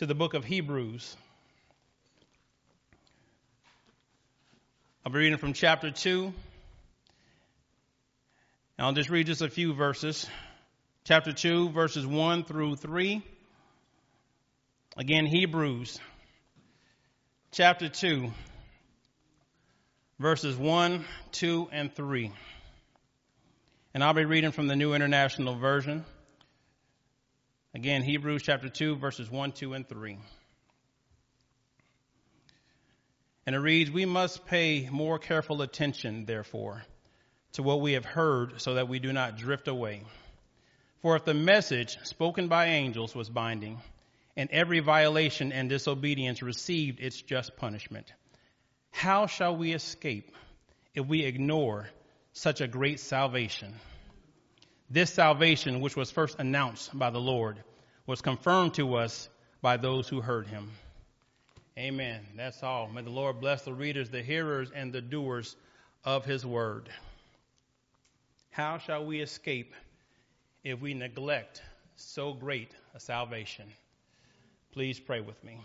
to the book of Hebrews. I'll be reading from chapter 2. And I'll just read just a few verses. Chapter 2, verses 1 through 3. Again, Hebrews. Chapter 2, verses 1, 2, and 3. And I'll be reading from the New International Version. Again, Hebrews chapter 2, verses 1, 2, and 3. And it reads, "We must pay more careful attention, therefore, to what we have heard so that we do not drift away. For if the message spoken by angels was binding, and every violation and disobedience received its just punishment, how shall we escape if we ignore such a great salvation? This salvation, which was first announced by the Lord, was confirmed to us by those who heard him." Amen. That's all. May the Lord bless the readers, the hearers, and the doers of his word. How shall we escape if we neglect so great a salvation? Please pray with me.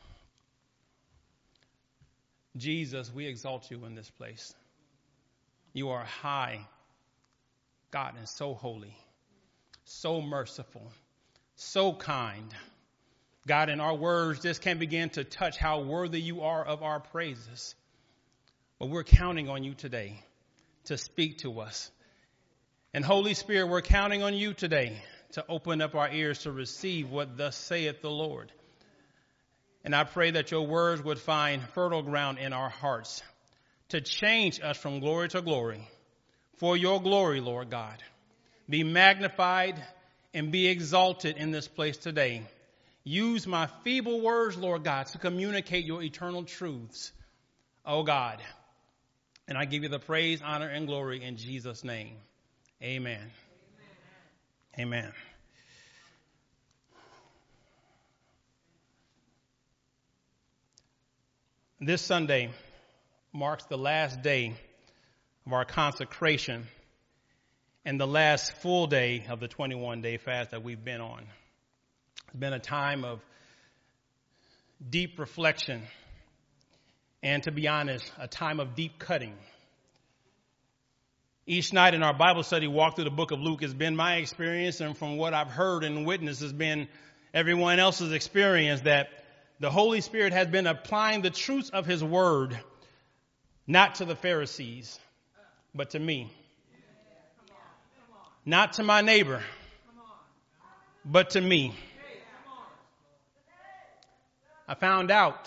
Jesus, we exalt you in this place. You are high, God, and so holy, so merciful, so kind. God, in our words, just can't begin to touch how worthy you are of our praises. But we're counting on you today to speak to us. And Holy Spirit, we're counting on you today to open up our ears to receive what thus saith the Lord. And I pray that your words would find fertile ground in our hearts to change us from glory to glory. For your glory, Lord God, be magnified and be exalted in this place today. Use my feeble words, Lord God, to communicate your eternal truths, oh God. And I give you the praise, honor, and glory in Jesus' name. Amen. Amen. This Sunday marks the last day of our consecration and the last full day of the 21-day fast that we've been on. It's been a time of deep reflection and, to be honest, a time of deep cutting. Each night in our Bible study walk through the book of Luke has been my experience, and from what I've heard and witnessed has been everyone else's experience, that the Holy Spirit has been applying the truths of his word, not to the Pharisees, but to me. Not to my neighbor, but to me. I found out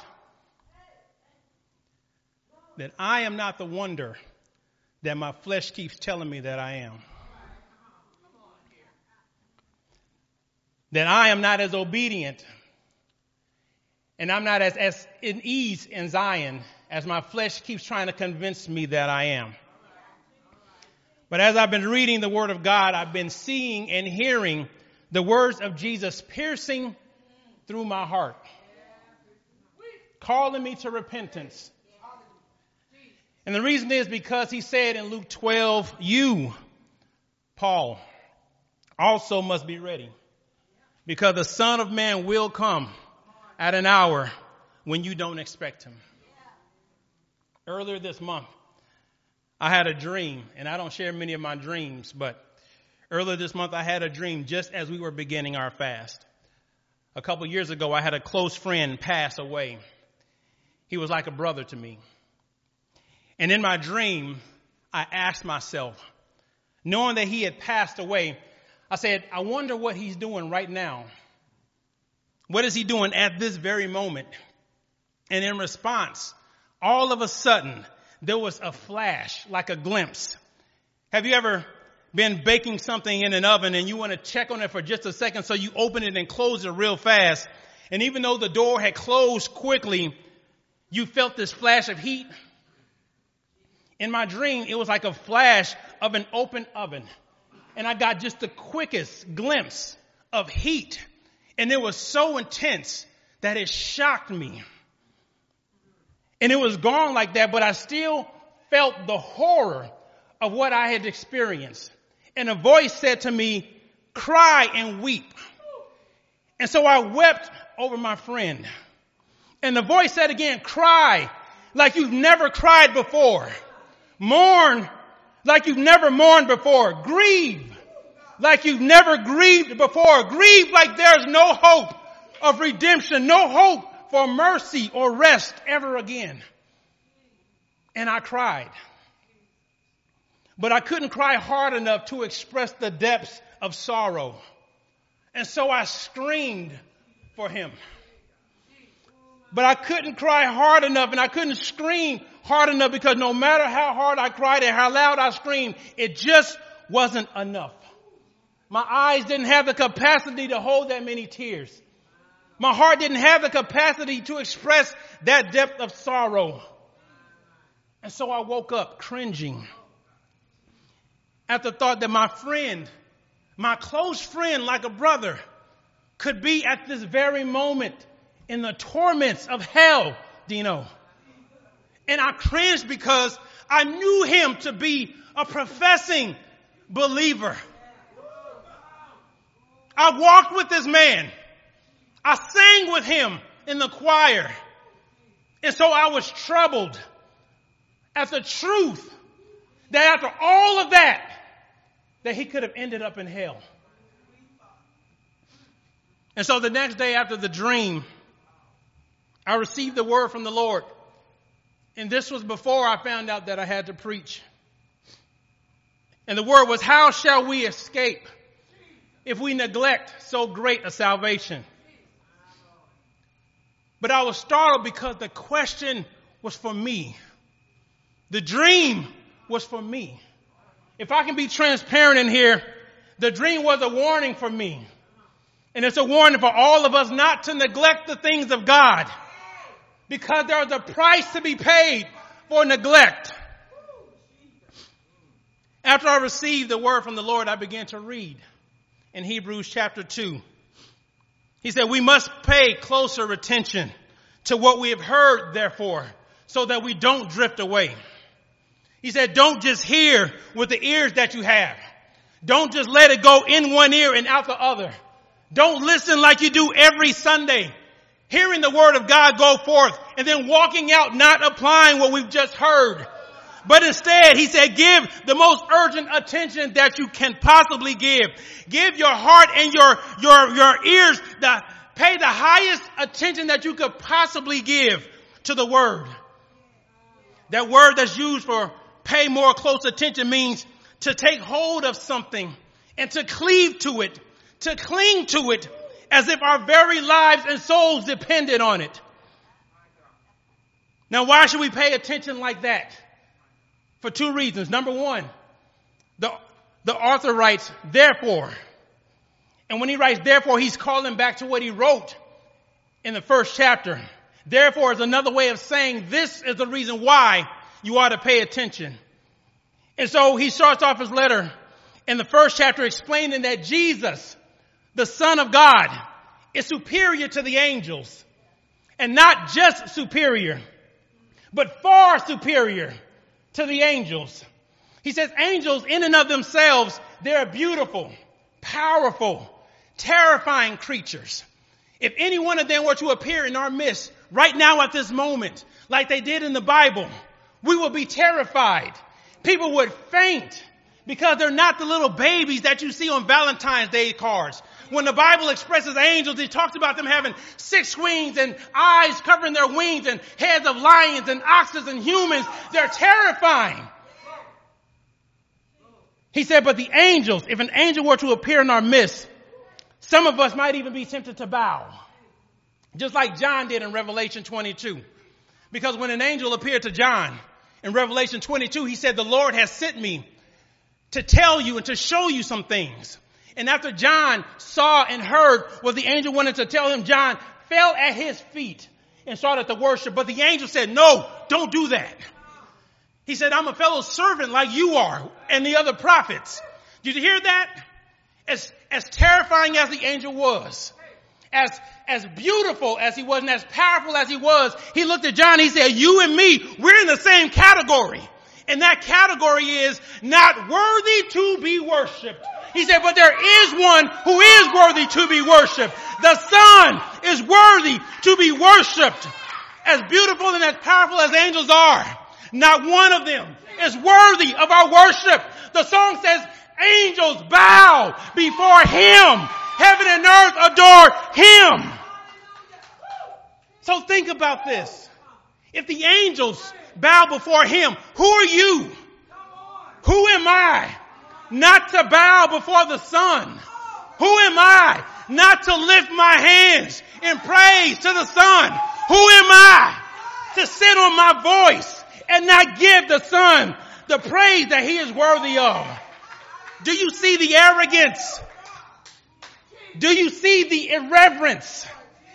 that I am not the wonder that my flesh keeps telling me that I am. That I am not as obedient and I'm not as in ease in Zion as my flesh keeps trying to convince me that I am. But as I've been reading the Word of God, I've been seeing and hearing the words of Jesus piercing through my heart, calling me to repentance. And the reason is because he said in Luke 12, you, Paul, also must be ready, because the Son of Man will come at an hour when you don't expect him. Earlier this month, I had a dream, and I don't share many of my dreams, but earlier this month I had a dream just as we were beginning our fast. A couple years ago, I had a close friend pass away. He was like a brother to me. And in my dream, I asked myself, knowing that he had passed away, I said, I wonder what he's doing right now. What is he doing at this very moment? And in response, all of a sudden, there was a flash, like a glimpse. Have you ever been baking something in an oven and you want to check on it for just a second, so you open it and close it real fast? And even though the door had closed quickly, you felt this flash of heat. In my dream, it was like a flash of an open oven. And I got just the quickest glimpse of heat. And it was so intense that it shocked me. And it was gone like that, but I still felt the horror of what I had experienced. And a voice said to me, cry and weep. And so I wept over my friend. And the voice said again, cry like you've never cried before. Mourn like you've never mourned before. Grieve like you've never grieved before. Grieve like there's no hope of redemption, no hope for mercy or rest ever again. And I cried. But I couldn't cry hard enough to express the depths of sorrow. And so I screamed for him. But I couldn't cry hard enough and I couldn't scream hard enough because no matter how hard I cried and how loud I screamed, it just wasn't enough. My eyes didn't have the capacity to hold that many tears. My heart didn't have the capacity to express that depth of sorrow. And so I woke up cringing at the thought that my friend, my close friend like a brother, could be at this very moment in the torments of hell, Dino. And I cringed because I knew him to be a professing believer. I walked with this man. I sang with him in the choir. And so I was troubled at the truth that after all of that he could have ended up in hell. And so the next day after the dream, I received the word from the Lord. And this was before I found out that I had to preach. And the word was, how shall we escape if we neglect so great a salvation? But I was startled because the question was for me. The dream was for me. If I can be transparent in here, the dream was a warning for me. And it's a warning for all of us not to neglect the things of God. Because there is a price to be paid for neglect. After I received the word from the Lord, I began to read in Hebrews chapter 2. He said, we must pay closer attention to what we have heard, therefore, so that we don't drift away. He said, don't just hear with the ears that you have. Don't just let it go in one ear and out the other. Don't listen like you do every Sunday, hearing the word of God go forth and then walking out not applying what we've just heard. But instead, he said, give the most urgent attention that you can possibly give. Give your heart and your ears, pay the highest attention that you could possibly give to the word. That word that's used for pay more close attention means to take hold of something and to cleave to it, to cling to it as if our very lives and souls depended on it. Now, why should we pay attention like that? For two reasons. Number one, the author writes, therefore. And when he writes therefore, he's calling back to what he wrote in the first chapter. Therefore is another way of saying this is the reason why you ought to pay attention. And so he starts off his letter in the first chapter explaining that Jesus, the Son of God, is superior to the angels. And not just superior, but far superior to the angels. He says angels in and of themselves, they're beautiful, powerful, terrifying creatures. If any one of them were to appear in our midst right now at this moment, like they did in the Bible, we would be terrified. People would faint because they're not the little babies that you see on Valentine's Day cards. When the Bible expresses angels, it talks about them having 6 wings and eyes covering their wings and heads of lions and oxes and humans. They're terrifying. He said, but the angels, if an angel were to appear in our midst, some of us might even be tempted to bow. Just like John did in Revelation 22. Because when an angel appeared to John in Revelation 22, he said, the Lord has sent me to tell you and to show you some things. And after John saw and heard what the angel wanted to tell him, John fell at his feet and started to worship. But the angel said, no, don't do that. He said, I'm a fellow servant like you are and the other prophets. Did you hear that? As terrifying as the angel was, as beautiful as he was and as powerful as he was, he looked at John and he said, you and me, we're in the same category. And that category is not worthy to be worshiped. He said, but there is one who is worthy to be worshiped. The Son is worthy to be worshiped. As beautiful and as powerful as angels are, not one of them is worthy of our worship. The song says, angels bow before him. Heaven and earth adore him. So think about this. If the angels bow before him, who are you? Who am I not to bow before the Son? Who am I not to lift my hands in praise to the Son? Who am I to sit on my voice and not give the Son the praise that he is worthy of? Do you see the arrogance? Do you see the irreverence?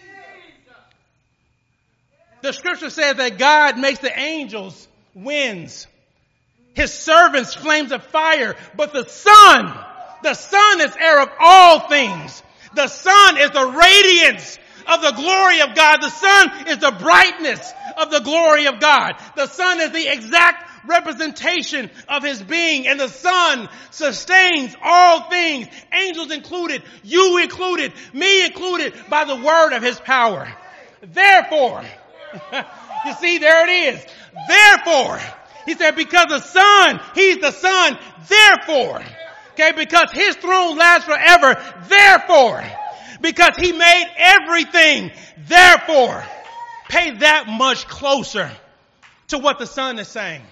The scripture says that God makes the angels winds, his servants flames of fire, but the Son is heir of all things. The Son is the radiance of the glory of God. The Son is the brightness of the glory of God. The Son is the exact representation of his being, and the Son sustains all things, angels included, you included, me included, by the word of his power. Therefore, you see, there it is. Therefore, he said, because the Son, he's the Son, therefore, okay, because his throne lasts forever, therefore, because he made everything, therefore, pay that much closer to what the Son is saying.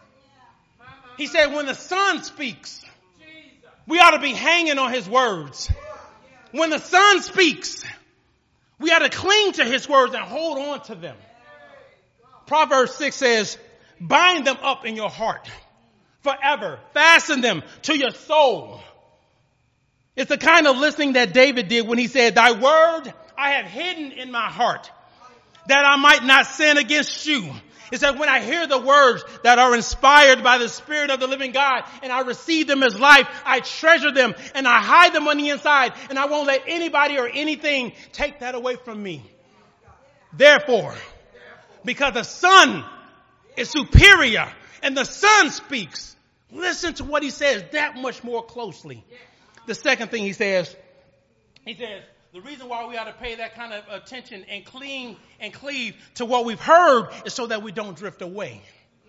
He said, when the Son speaks, we ought to be hanging on his words. When the Son speaks, we ought to cling to his words and hold on to them. Proverbs 6 says, bind them up in your heart forever. Fasten them to your soul. It's the kind of listening that David did when he said, thy word I have hidden in my heart that I might not sin against you. It said, when I hear the words that are inspired by the Spirit of the living God and I receive them as life, I treasure them and I hide them on the inside, and I won't let anybody or anything take that away from me. Therefore, because the Son is superior and the Son speaks, listen to what he says that much more closely. The second thing he says, the reason why we ought to pay that kind of attention and cleave to what we've heard is so that we don't drift away.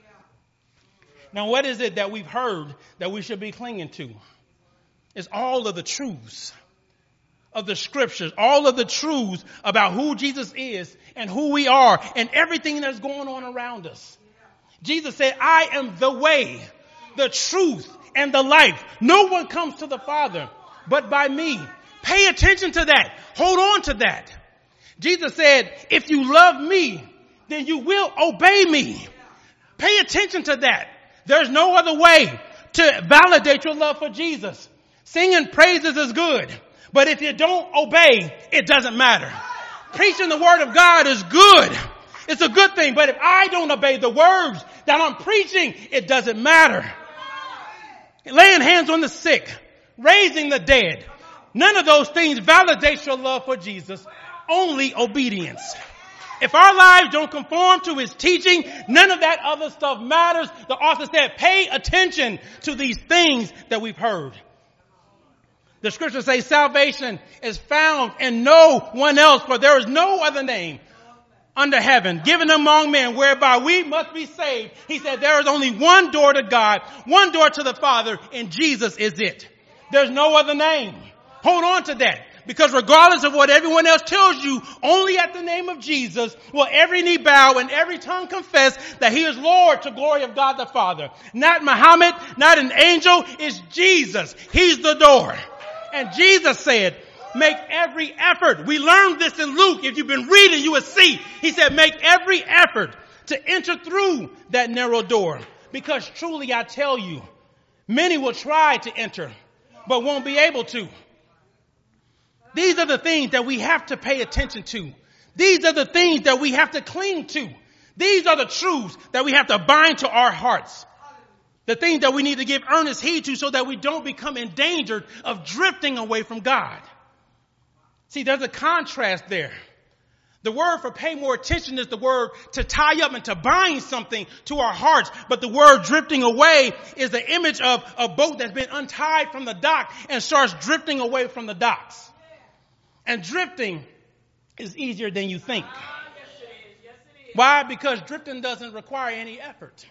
Now, what is it that we've heard that we should be clinging to? It's all of the truths of the scriptures, all of the truths about who Jesus is and who we are and everything that's going on around us. Jesus said, I am the way, the truth, and the life. No one comes to the Father but by me. Pay attention to that. Hold on to that. Jesus said, if you love me, then you will obey me. Pay attention to that. There's no other way to validate your love for Jesus. Singing praises is good, but if you don't obey, it doesn't matter. Preaching the word of God is good. It's a good thing, but if I don't obey the words that I'm preaching, it doesn't matter. Laying hands on the sick, raising the dead, none of those things validates your love for Jesus. Only obedience. If our lives don't conform to his teaching, none of that other stuff matters. The author said, pay attention to these things that we've heard. The scriptures say salvation is found in no one else, for there is no other name under heaven given among men whereby we must be saved. He said there is only one door to God, one door to the Father, and Jesus is it. There's no other name. Hold on to that. Because regardless of what everyone else tells you, only at the name of Jesus will every knee bow and every tongue confess that he is Lord to glory of God the Father. Not Muhammad, not an angel, it's Jesus. He's the door. And Jesus said, make every effort. We learned this in Luke. If you've been reading, you will see. He said, make every effort to enter through that narrow door. Because truly I tell you, many will try to enter, but won't be able to. These are the things that we have to pay attention to. These are the things that we have to cling to. These are the truths that we have to bind to our hearts. The things that we need to give earnest heed to so that we don't become endangered of drifting away from God. See, there's a contrast there. The word for pay more attention is the word to tie up and to bind something to our hearts. But the word drifting away is the image of a boat that's been untied from the dock and starts drifting away from the docks. And drifting is easier than you think. Why? Because drifting doesn't require any effort.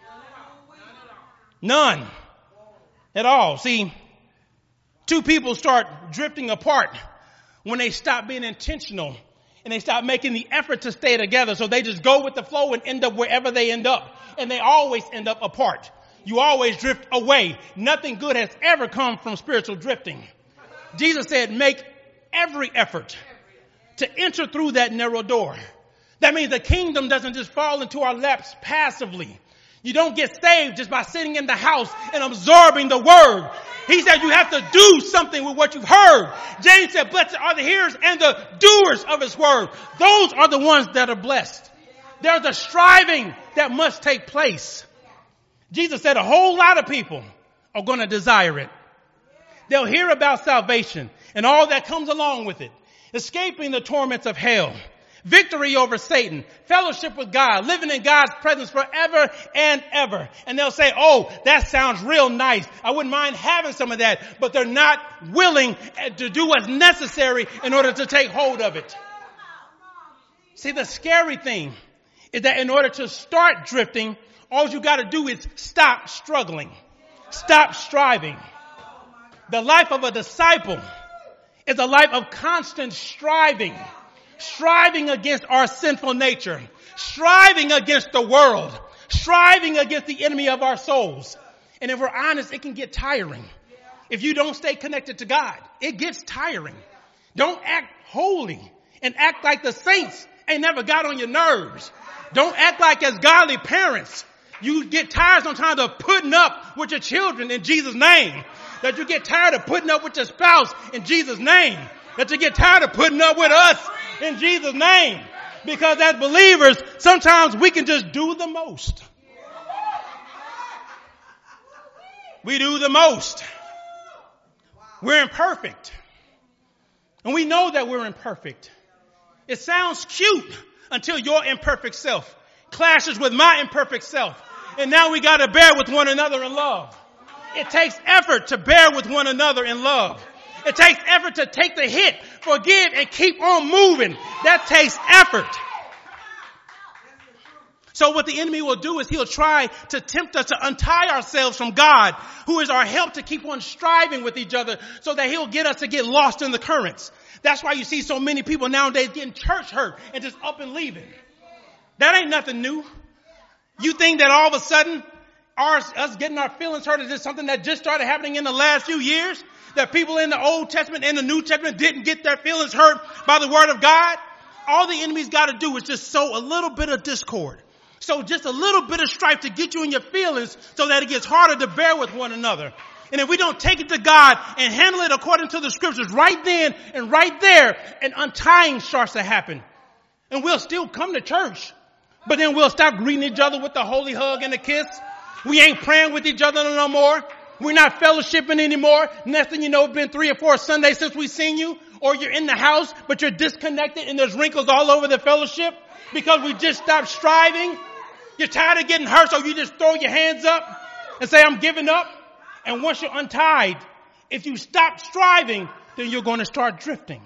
None at all. See, two people start drifting apart when they stop being intentional and they stop making the effort to stay together. So they just go with the flow and end up wherever they end up. And they always end up apart. You always drift away. Nothing good has ever come from spiritual drifting. Jesus said, make every effort to enter through that narrow door. That means the kingdom doesn't just fall into our laps passively. You don't get saved just by sitting in the house and absorbing the word. He said you have to do something with what you've heard. James said, blessed are the hearers and the doers of his word. Those are the ones that are blessed. There's a striving that must take place. Jesus said a whole lot of people are going to desire it. They'll hear about salvation and all that comes along with it. Escaping the torments of hell. Victory over Satan, fellowship with God, living in God's presence forever and ever. And they'll say, oh, that sounds real nice. I wouldn't mind having some of that. But they're not willing to do what's necessary in order to take hold of it. See, the scary thing is that in order to start drifting, all you got to do is stop struggling. Stop striving. The life of a disciple is a life of constant striving. Striving against our sinful nature, striving against the world, striving against the enemy of our souls. And if we're honest, it can get tiring. If you don't stay connected to God, it gets tiring. Don't act holy and act like the saints ain't never got on your nerves. Don't act like as godly parents, you get tired sometimes of putting up with your children in Jesus' name. That you get tired of putting up with your spouse in Jesus' name. That you get tired of putting up with us in Jesus' name. Because as believers, sometimes we can just do the most. We do the most. We're imperfect. And we know that we're imperfect. It sounds cute until your imperfect self clashes with my imperfect self. And now we got to bear with one another in love. It takes effort to bear with one another in love. It takes effort to take the hit, forgive, and keep on moving. That takes effort. So what the enemy will do is he'll try to tempt us to untie ourselves from God, who is our help to keep on striving with each other, so that he'll get us to get lost in the currents. That's why you see so many people nowadays getting church hurt and just up and leaving. That ain't nothing new. You think that all of a sudden us getting our feelings hurt is just something that just started happening in the last few years? That people in the Old Testament and the New Testament didn't get their feelings hurt by the word of God? All the enemy's got to do is just sow a little bit of discord. So just a little bit of strife to get you in your feelings so that it gets harder to bear with one another. And if we don't take it to God and handle it according to the scriptures right then and right there, an untying starts to happen. And we'll still come to church, but then we'll stop greeting each other with the holy hug and the kiss. We ain't praying with each other no more. We're not fellowshipping anymore. Next thing you know, it's been 3 or 4 Sundays since we've seen you. Or you're in the house, but you're disconnected and there's wrinkles all over the fellowship because we just stopped striving. You're tired of getting hurt, so you just throw your hands up and say, I'm giving up. And once you're untied, if you stop striving, then you're going to start drifting.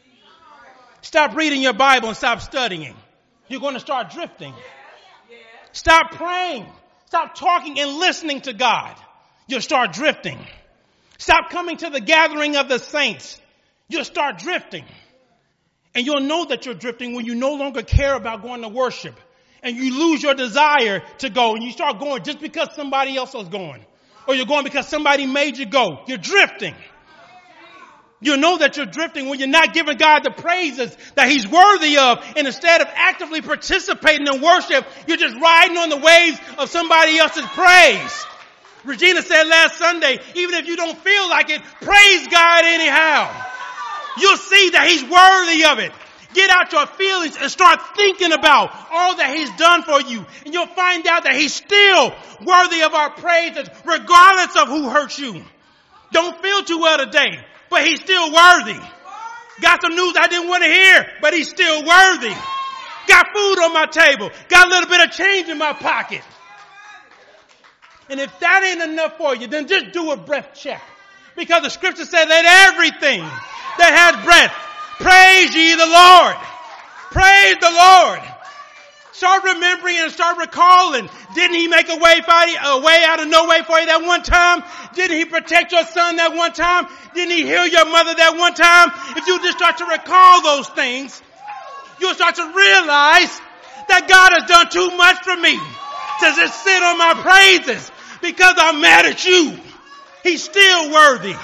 Stop reading your Bible and stop studying. You're going to start drifting. Stop praying. Stop talking and listening to God. You'll start drifting. Stop coming to the gathering of the saints. You'll start drifting. And you'll know that you're drifting when you no longer care about going to worship. And you lose your desire to go. And you start going just because somebody else was going. Or you're going because somebody made you go. You're drifting. You'll know that you're drifting when you're not giving God the praises that he's worthy of. And instead of actively participating in worship, you're just riding on the waves of somebody else's praise. Regina said last Sunday, even if you don't feel like it, praise God anyhow. You'll see that he's worthy of it. Get out your feelings and start thinking about all that he's done for you. And you'll find out that he's still worthy of our praises, regardless of who hurt you. Don't feel too well today, but he's still worthy. Got some news I didn't want to hear, but he's still worthy. got food on my table, got a little bit of change in my pocket. And if that ain't enough for you, then just do a breath check. Because the scripture said that everything that has breath, praise ye the Lord. Praise the Lord. Start remembering and start recalling. Didn't he make a way out of no way for you that one time? Didn't he protect your son that one time? Didn't he heal your mother that one time? If you just start to recall those things, you'll start to realize that God has done too much for me to just sit on my praises because I'm mad at you. He's still worthy.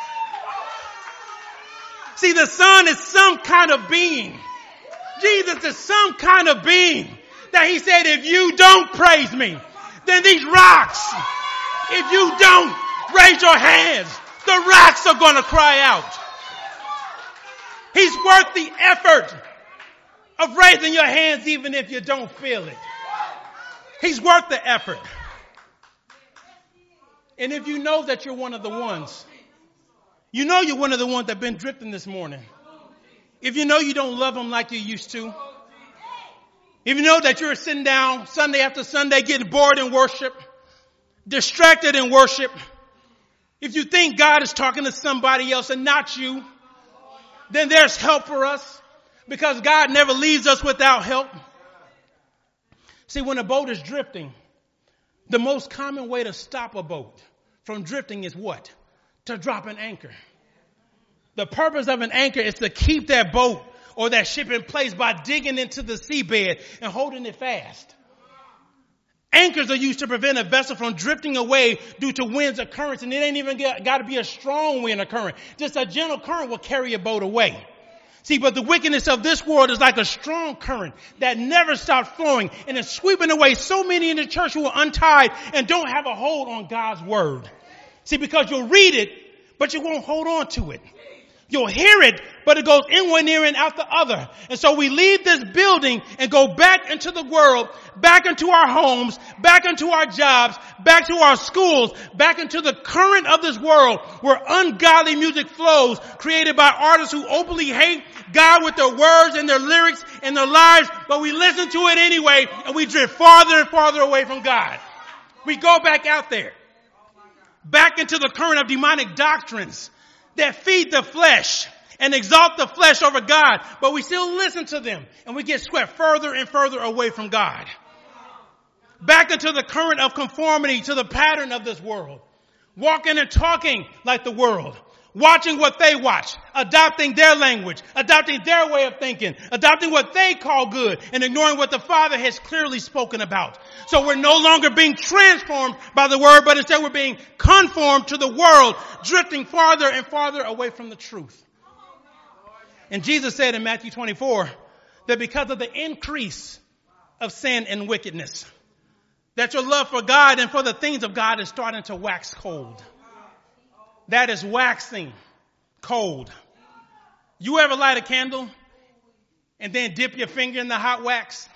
See, the Son is some kind of being. Jesus is some kind of being that he said, if you don't praise me, then these rocks, if you don't raise your hands, the rocks are going to cry out. He's worth the effort of raising your hands even if you don't feel it. He's worth the effort. And if you know that you're one of the ones, you know you're one of the ones that have been drifting this morning. If you know you don't love him like you used to. If you know that you're sitting down Sunday after Sunday getting bored in worship, distracted in worship. If you think God is talking to somebody else and not you, then there's help for us because God never leaves us without help. See, when a boat is drifting, the most common way to stop a boat from drifting is what? To drop an anchor. The purpose of an anchor is to keep that boat or that ship in place by digging into the seabed and holding it fast. Anchors are used to prevent a vessel from drifting away due to winds or currents, and it ain't even got to be a strong wind or current. Just a gentle current will carry a boat away. See, but the wickedness of this world is like a strong current that never stops flowing and is sweeping away so many in the church who are untied and don't have a hold on God's word. See, because you'll read it, but you won't hold on to it. You'll hear it, but it goes in one ear and out the other. And so we leave this building and go back into the world, back into our homes, back into our jobs, back to our schools, back into the current of this world where ungodly music flows created by artists who openly hate God with their words and their lyrics and their lives, but we listen to it anyway and we drift farther and farther away from God. We go back out there, back into the current of demonic doctrines that feed the flesh and exalt the flesh over God, but we still listen to them and we get swept further and further away from God. Back into the current of conformity to the pattern of this world, walking and talking like the world, watching what they watch, adopting their language, adopting their way of thinking, adopting what they call good, and ignoring what the Father has clearly spoken about. So we're no longer being transformed by the word, but instead we're being conformed to the world, drifting farther and farther away from the truth. And Jesus said in Matthew 24 that because of the increase of sin and wickedness, that your love for God and for the things of God is starting to wax cold. That is waxing cold. You ever light a candle and then dip your finger in the hot wax?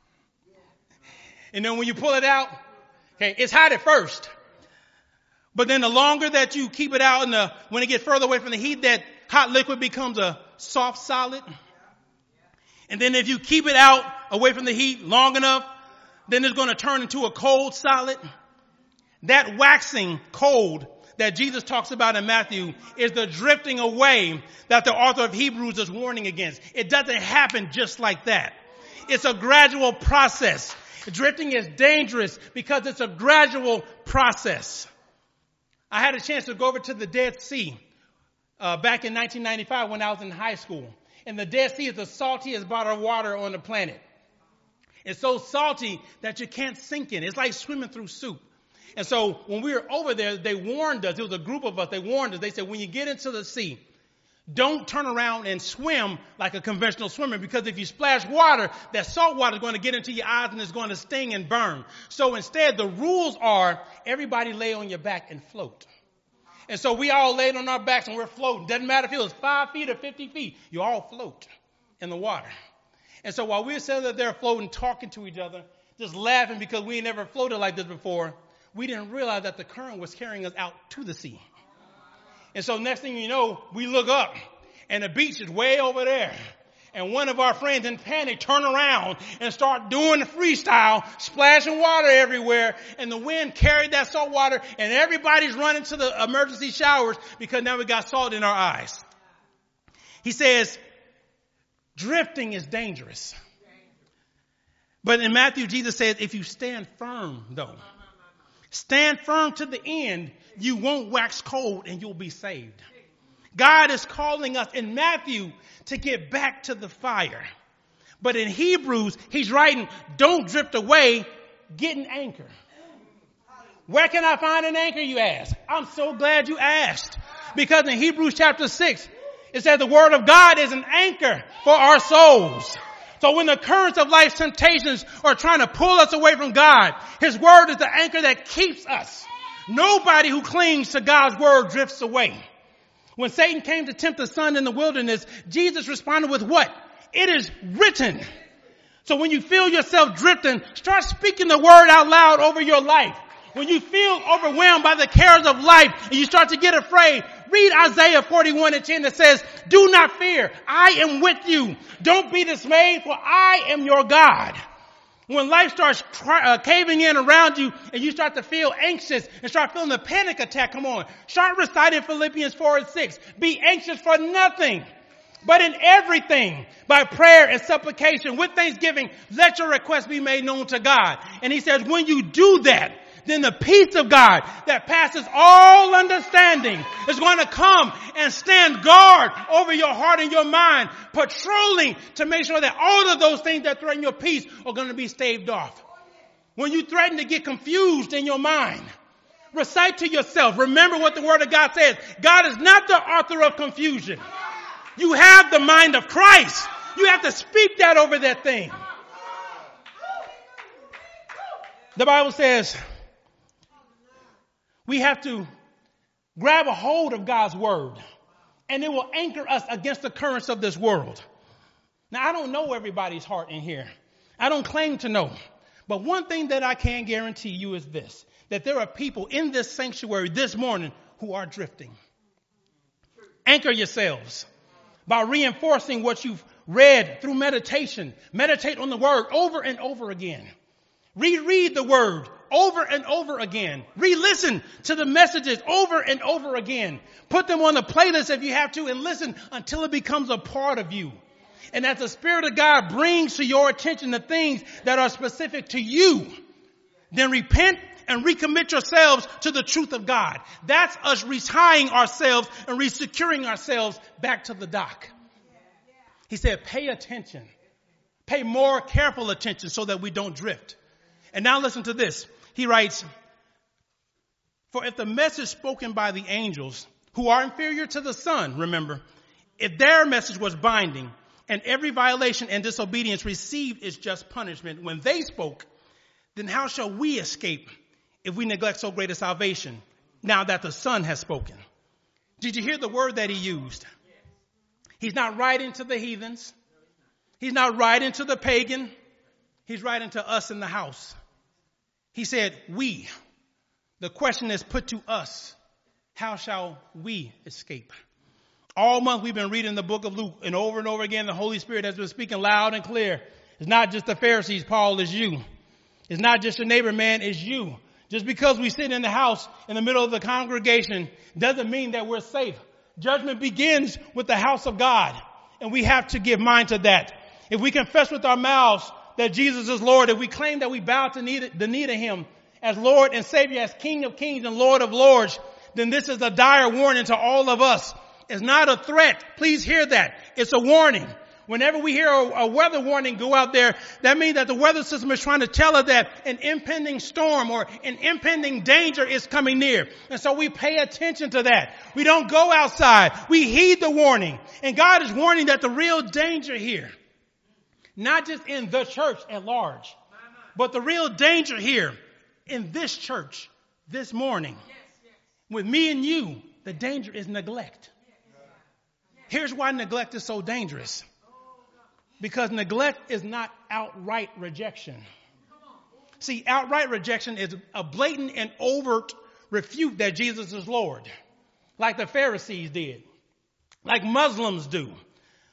And then when you pull it out, okay, it's hot at first. But then the longer that you keep it out and when it gets further away from the heat, that hot liquid becomes a soft solid. And then if you keep it out away from the heat long enough, then it's going to turn into a cold solid. That waxing cold that Jesus talks about in Matthew is the drifting away that the author of Hebrews is warning against. It doesn't happen just like that. It's a gradual process. Drifting is dangerous because it's a gradual process. I had a chance to go over to the Dead Sea back in 1995 when I was in high school. And the Dead Sea is the saltiest body of water on the planet. It's so salty that you can't sink in. It's like swimming through soup. And so when we were over there, they warned us. It was a group of us. They warned us. They said, when you get into the sea, don't turn around and swim like a conventional swimmer, because if you splash water, that salt water is going to get into your eyes and it's going to sting and burn. So instead, the rules are everybody lay on your back and float. And so we all laid on our backs and we're floating. Doesn't matter if it was 5 feet or 50 feet. You all float in the water. And so while we were sitting there floating, talking to each other, just laughing because we ain't never floated like this before, we didn't realize that the current was carrying us out to the sea. And so next thing you know, we look up and the beach is way over there. And one of our friends in panic turned around and started doing the freestyle, splashing water everywhere. And the wind carried that salt water and everybody's running to the emergency showers because now we got salt in our eyes. He says, drifting is dangerous. But in Matthew, Jesus says, if you stand firm, though, stand firm to the end, you won't wax cold and you'll be saved. God is calling us in Matthew to get back to the fire. But in Hebrews, he's writing, don't drift away, get an anchor. Where can I find an anchor, you ask? I'm so glad you asked. Because in Hebrews chapter 6, it says the word of God is an anchor for our souls. So when the currents of life's temptations are trying to pull us away from God, his word is the anchor that keeps us. Nobody who clings to God's word drifts away. When Satan came to tempt the son in the wilderness, Jesus responded with what? It is written. So when you feel yourself drifting, start speaking the word out loud over your life. When you feel overwhelmed by the cares of life and you start to get afraid, read Isaiah 41:10 that says, do not fear. I am with you. Don't be dismayed, for I am your God. When life starts caving in around you and you start to feel anxious and start feeling a panic attack, come on. Start reciting Philippians 4:6. Be anxious for nothing, but in everything, by prayer and supplication, with thanksgiving, let your requests be made known to God. And he says, when you do that, then the peace of God that passes all understanding is going to come and stand guard over your heart and your mind, patrolling to make sure that all of those things that threaten your peace are going to be staved off. When you threaten to get confused in your mind, recite to yourself, remember what the word of God says. God is not the author of confusion. You have the mind of Christ. You have to speak that over that thing. The Bible says, we have to grab a hold of God's word and it will anchor us against the currents of this world. Now, I don't know everybody's heart in here. I don't claim to know. But one thing that I can guarantee you is this, that there are people in this sanctuary this morning who are drifting. Anchor yourselves by reinforcing what you've read through meditation. Meditate on the word over and over again. Reread the word over and over again. Re-listen to the messages over and over again. Put them on the playlist if you have to and listen until it becomes a part of you. And as the Spirit of God brings to your attention the things that are specific to you, then repent and recommit yourselves to the truth of God. That's us retying ourselves and resecuring ourselves back to the dock. He said, pay attention. Pay more careful attention so that we don't drift. And now listen to this. He writes, for if the message spoken by the angels, who are inferior to the Son, remember, if their message was binding and every violation and disobedience received its just punishment when they spoke, then how shall we escape if we neglect so great a salvation now that the Son has spoken? Did you hear the word that he used? He's not writing to the heathens. He's not writing to the pagan. He's writing to us in the house. He said, we. The question is put to us. How shall we escape? All month we've been reading the book of Luke, and over again the Holy Spirit has been speaking loud and clear. It's not just the Pharisees, Paul, it's you. It's not just your neighbor, man, it's you. Just because we sit in the house in the middle of the congregation doesn't mean that we're safe. Judgment begins with the house of God, and we have to give mind to that. If we confess with our mouths that Jesus is Lord, if we claim that we bow to the knee to him as Lord and Savior, as King of Kings and Lord of Lords, then this is a dire warning to all of us. It's not a threat. Please hear that. It's a warning. Whenever we hear a weather warning go out there, that means that the weather system is trying to tell us that an impending storm or an impending danger is coming near. And so we pay attention to that. We don't go outside. We heed the warning. And God is warning that the real danger here, not just in the church at large, but the real danger here in this church this morning, with me and you, the danger is neglect. Here's why neglect is so dangerous. Because neglect is not outright rejection. See, outright rejection is a blatant and overt refute that Jesus is Lord, like the Pharisees did, like Muslims do,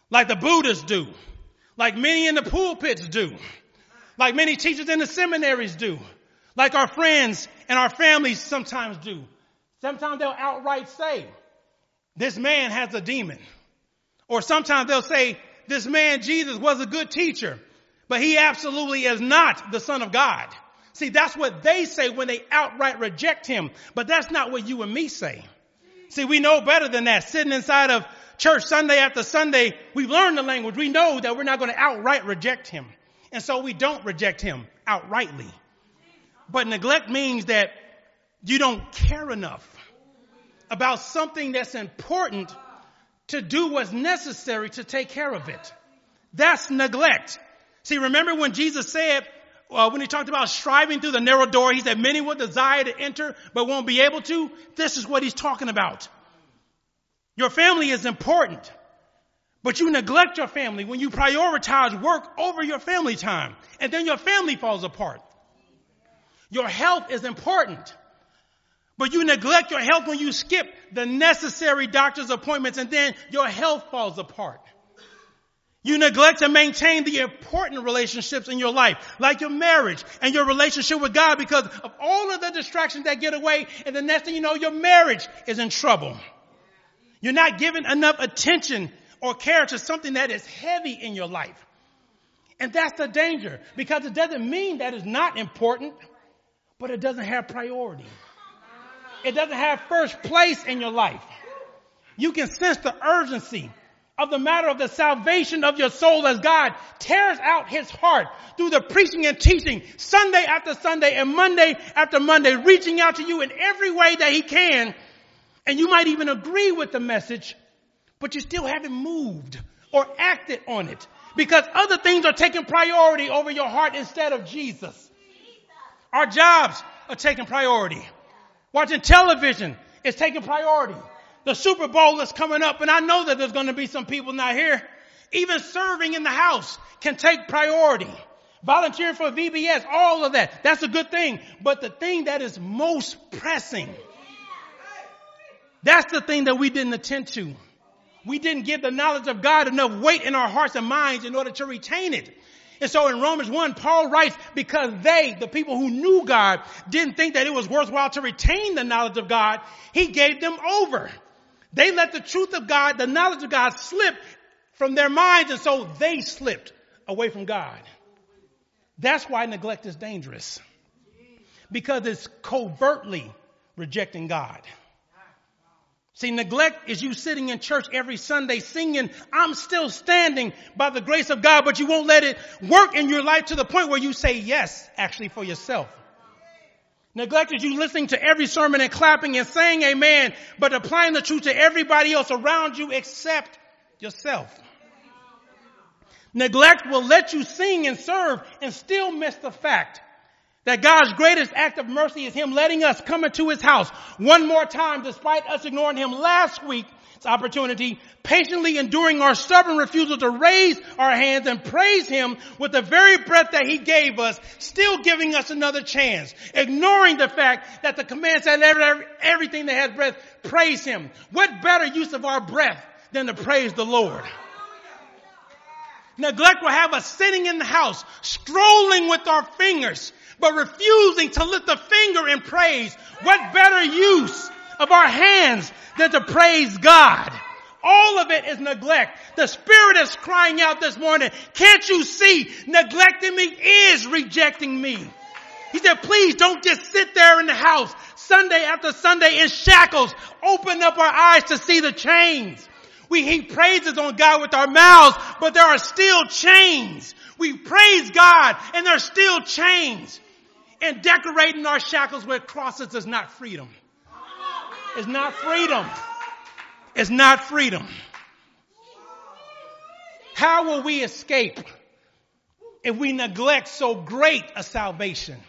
like the Buddhists do, like many in the pulpits do, like many teachers in the seminaries do, like our friends and our families sometimes do. Sometimes they'll outright say, this man has a demon. Or sometimes they'll say, this man Jesus was a good teacher, but he absolutely is not the Son of God. See, that's what they say when they outright reject him. But that's not what you and me say. See, we know better than that. Sitting inside of church Sunday after Sunday, we've learned the language. We know that we're not going to outright reject him. And so we don't reject him outrightly. But neglect means that you don't care enough about something that's important to do what's necessary to take care of it. That's neglect. See, remember when Jesus said, when he talked about striving through the narrow door, he said many will desire to enter but won't be able to. This is what he's talking about. Your family is important, but you neglect your family when you prioritize work over your family time, and then your family falls apart. Your health is important, but you neglect your health when you skip the necessary doctor's appointments, and then your health falls apart. You neglect to maintain the important relationships in your life, like your marriage and your relationship with God, because of all of the distractions that get away, and the next thing you know, your marriage is in trouble. You're not giving enough attention or care to something that is heavy in your life. And that's the danger, because it doesn't mean that it's not important, but it doesn't have priority. It doesn't have first place in your life. You can sense the urgency of the matter of the salvation of your soul as God tears out his heart through the preaching and teaching Sunday after Sunday and Monday after Monday, reaching out to you in every way that he can. And you might even agree with the message, but you still haven't moved or acted on it because other things are taking priority over your heart instead of Jesus. Our jobs are taking priority. Watching television is taking priority. The Super Bowl is coming up, and I know that there's going to be some people not here. Even serving in the house can take priority. Volunteering for VBS, all of that. That's a good thing. But the thing that is most pressing, that's the thing that we didn't attend to. We didn't give the knowledge of God enough weight in our hearts and minds in order to retain it. And so in Romans 1, Paul writes, because they, the people who knew God, didn't think that it was worthwhile to retain the knowledge of God, he gave them over. They let the truth of God, the knowledge of God, slip from their minds, and so they slipped away from God. That's why neglect is dangerous, because it's covertly rejecting God. See, neglect is you sitting in church every Sunday singing, I'm still standing by the grace of God, but you won't let it work in your life to the point where you say yes, actually, for yourself. Neglect is you listening to every sermon and clapping and saying amen, but applying the truth to everybody else around you except yourself. Neglect will let you sing and serve and still miss the fact that God's greatest act of mercy is him letting us come into his house one more time, despite us ignoring him last week's opportunity, patiently enduring our stubborn refusal to raise our hands and praise him with the very breath that he gave us, still giving us another chance, ignoring the fact that the command said everything that has breath, praise him. What better use of our breath than to praise the Lord? Neglect will have us sitting in the house, strolling with our fingers, but refusing to lift a finger in praise. What better use of our hands than to praise God? All of it is neglect. The Spirit is crying out this morning, can't you see? Neglecting me is rejecting me. He said, please don't just sit there in the house Sunday after Sunday in shackles. Open up our eyes to see the chains. We heap praises on God with our mouths, but there are still chains. We praise God and there are still chains. And decorating our shackles with crosses is not freedom. It's not freedom. It's not freedom. How will we escape if we neglect so great a salvation?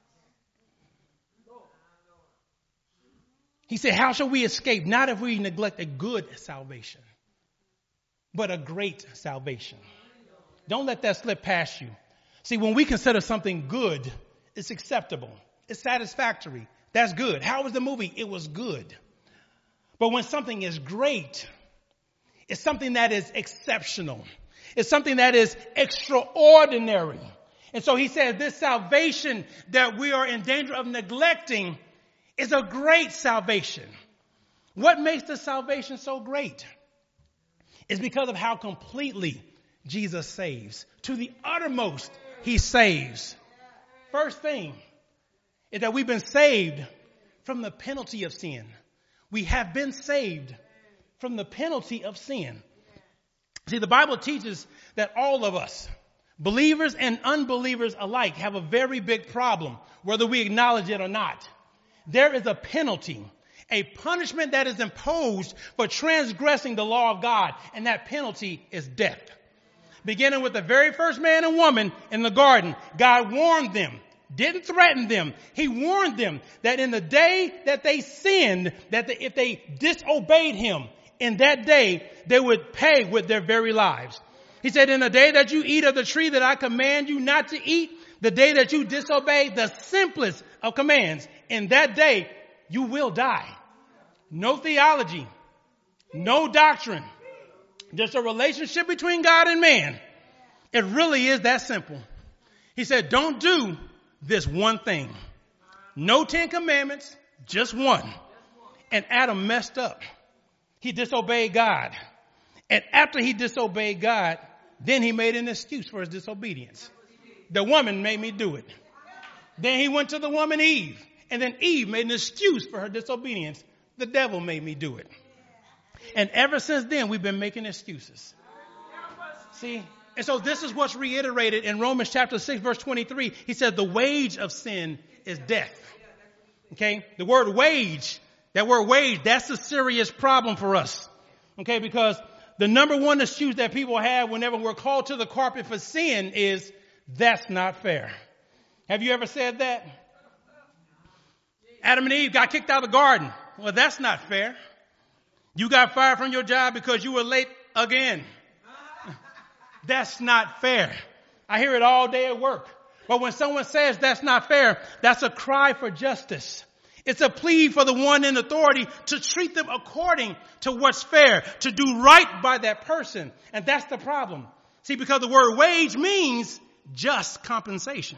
He said, how shall we escape? Not if we neglect a good salvation, but a great salvation. Don't let that slip past you. See, when we consider something good, it's acceptable. It's satisfactory. That's good. How was the movie? It was good. But when something is great, It's something that is exceptional. It's something that is extraordinary. And so he says this salvation that we are in danger of neglecting is a great salvation. What makes the salvation so great? It's because of how completely Jesus saves. To the uttermost, he saves. First thing is that we've been saved from the penalty of sin. We have been saved from the penalty of sin. See, the Bible teaches that all of us, believers and unbelievers alike, have a very big problem, whether we acknowledge it or not. There is a penalty, a punishment that is imposed for transgressing the law of God, and that penalty is death. Beginning with the very first man and woman in the garden, God warned them, didn't threaten them. He warned them that in the day that they sinned, if they disobeyed him, in that day they would pay with their very lives. He said, in the day that you eat of the tree that I command you not to eat, the day that you disobey the simplest of commands, in that day you will die. No theology, no doctrine, just a relationship between God and man. It really is that simple. He said, don't do this one thing. No 10 commandments, just one. And Adam messed up. He disobeyed God. And after he disobeyed God, then he made an excuse for his disobedience. The woman made me do it. Then he went to the woman Eve. And then Eve made an excuse for her disobedience. The devil made me do it. And ever since then, we've been making excuses. See? And so this is what's reiterated in Romans chapter 6, verse 23. He said the wage of sin is death. Okay? The word wage, that's a serious problem for us. Okay? Because the number one excuse that people have whenever we're called to the carpet for sin is, that's not fair. Have you ever said that? Adam and Eve got kicked out of the garden. Well, that's not fair. You got fired from your job because you were late again. That's not fair. I hear it all day at work. But when someone says that's not fair, that's a cry for justice. It's a plea for the one in authority to treat them according to what's fair, to do right by that person. And that's the problem. See, because the word wage means just compensation.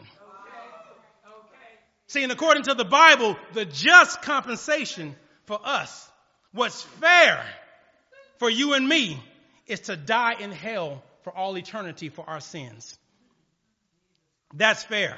See, and according to the Bible, the just compensation for us, what's fair for you and me, is to die in hell for all eternity for our sins. That's fair.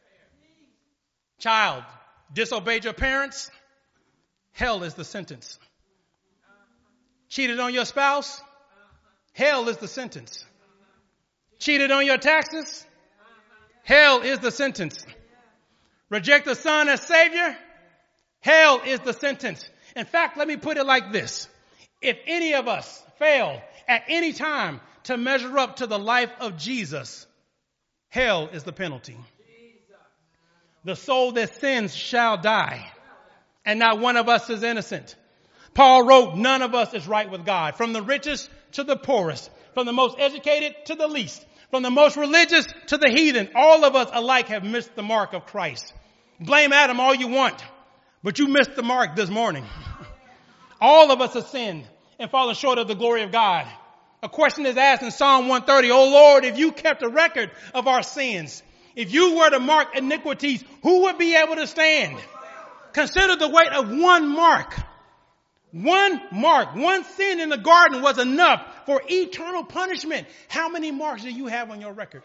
Child, disobeyed your parents, hell is the sentence. Cheated on your spouse, hell is the sentence. Cheated on your taxes, hell is the sentence. Reject the Son as Savior, hell is the sentence. In fact, let me put it like this. If any of us fail at any time to measure up to the life of Jesus, hell is the penalty. The soul that sins shall die, and not one of us is innocent. Paul wrote, none of us is right with God, from the richest to the poorest, from the most educated to the least, from the most religious to the heathen. All of us alike have missed the mark of Christ. Blame Adam all you want, but you missed the mark this morning. All of us have sinned and fallen short of the glory of God. A question is asked in Psalm 130, "Oh Lord, if you kept a record of our sins, if you were to mark iniquities, who would be able to stand?" Consider the weight of one mark. One mark, one sin in the garden was enough for eternal punishment. How many marks do you have on your record?